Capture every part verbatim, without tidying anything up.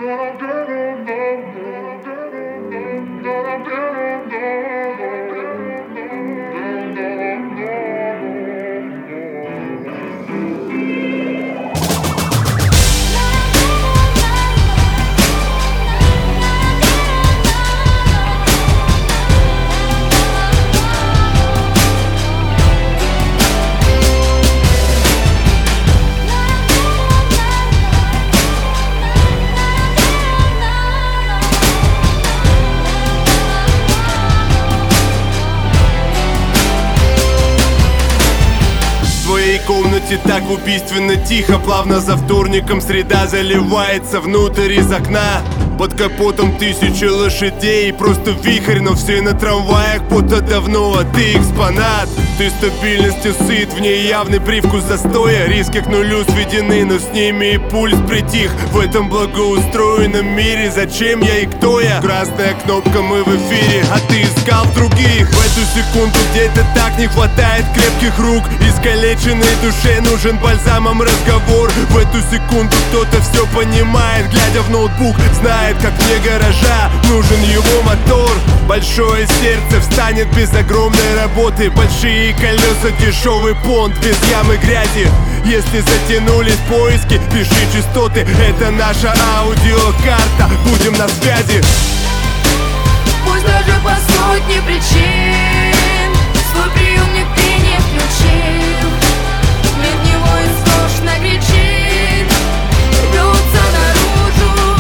В комнате так убийственно тихо, плавно за вторником среда заливается внутрь из окна. Под капотом тысячи лошадей, просто вихрь, но все на трамваях будто давно, а ты экспонат. Ты стабильностью сыт, в ней явный привкус застоя. Риски к нулю сведены, но с ними и пульс притих. В этом благоустроенном мире зачем я и кто я? Красная кнопка, мы в эфире, а ты искал других. В эту секунду где-то так не хватает крепких рук. Искалеченной душе нужен бальзамом разговор. В эту секунду кто-то все понимает, глядя в ноутбук, знает, как вне гаража нужен его мотор. Большое сердце встанет без огромной работы. Большие колеса, дешевый понт без ямы грязи. Если затянулись поиски, пиши частоты. Это наша аудиокарта, будем на связи. Пусть даже по сотне причин свой приемник ты не включил. Мир в него истошно кричит, рвется наружу.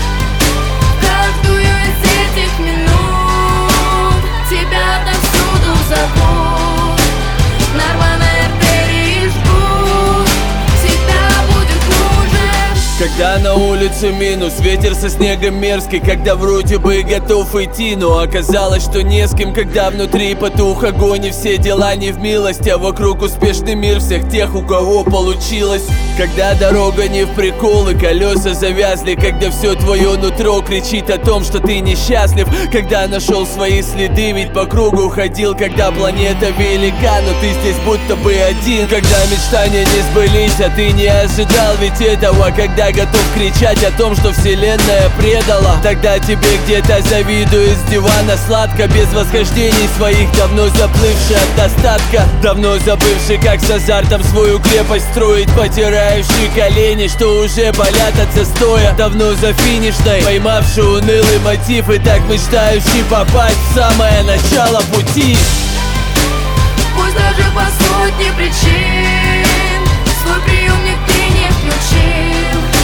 Каждую из этих минут тебя отовсюду зовут. Нарваные артерии жгут, всегда будет хуже. Когда на улице минус, ветер со снегом мерзкий. Когда вроде бы готов идти, но оказалось, что не с кем. Когда внутри потух огонь и все дела не в милость, а вокруг успешный мир всех тех, у кого получилось. Когда дорога не в прикол и колеса завязли. Когда все твое нутро кричит о том, что ты несчастлив. Когда нашел свои следы, ведь по кругу ходил. Когда планета велика, но ты здесь будто бы один. Когда мечтания не сбылись, а ты не ожидал ведь этого. Когда готов кричать о том, что вселенная предала, тогда тебе где-то завидует с дивана сладко. Без восхождений своих, давно заплывший от достатка. Давно забывший, как с азартом свою крепость строить. Потирающий колени, что уже болят от застоя. Давно за финишной, поймавший унылый мотив. И так мечтающий попасть в самое начало пути. Пусть даже по сотне причин свой приемник ты не включил.